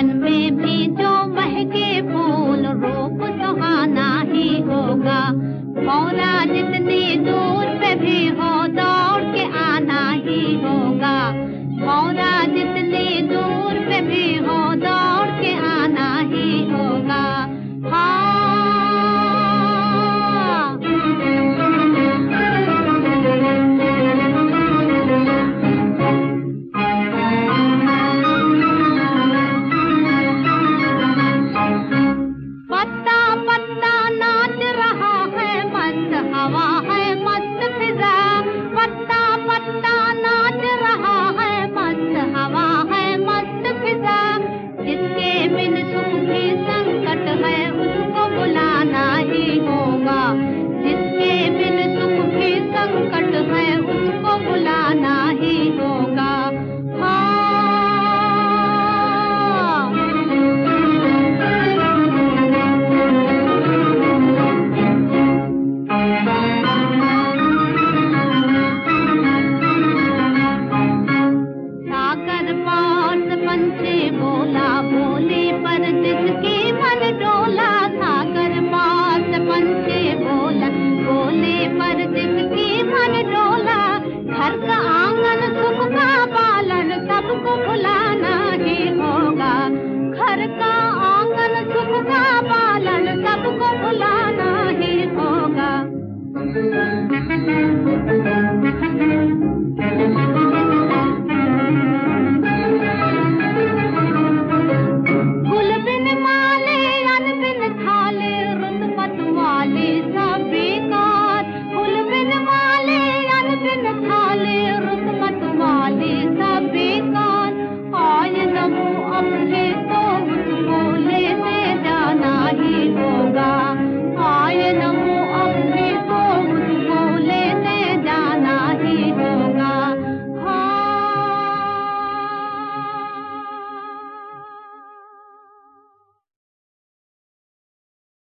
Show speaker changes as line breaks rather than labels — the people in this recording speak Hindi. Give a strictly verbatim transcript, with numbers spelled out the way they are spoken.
वन में भी जो महके फूल रूप सुहाना ही होगा। भौरा जितनी दूर पे भी हो दौड़ के आना ही होगा। भौरा जितनी दूर पे भी हो दौड़ के आना ही होगा। हाँ पत्ता पत्ता नाच रहा है, मस्त हवा है मस्त फिजा। पत्ता पत्ता नाच रहा है, मस्त हवा है मस्त फिजा। जिसके बिन सुख भी संकट है उसको बुलाना ही होगा। जिसके बिन सुख भी संकट है उसको बुलाना ही होगा। पंछी बोला बोले पर जिसके मन डोला। सागर पास पंछी बोला बोले पर जिसके मन डोला। घर का आंगन सुख का पालन सबको भुलाना ही होगा। घर का आंगन सुख का पालन सबको भुलाना ही होगा।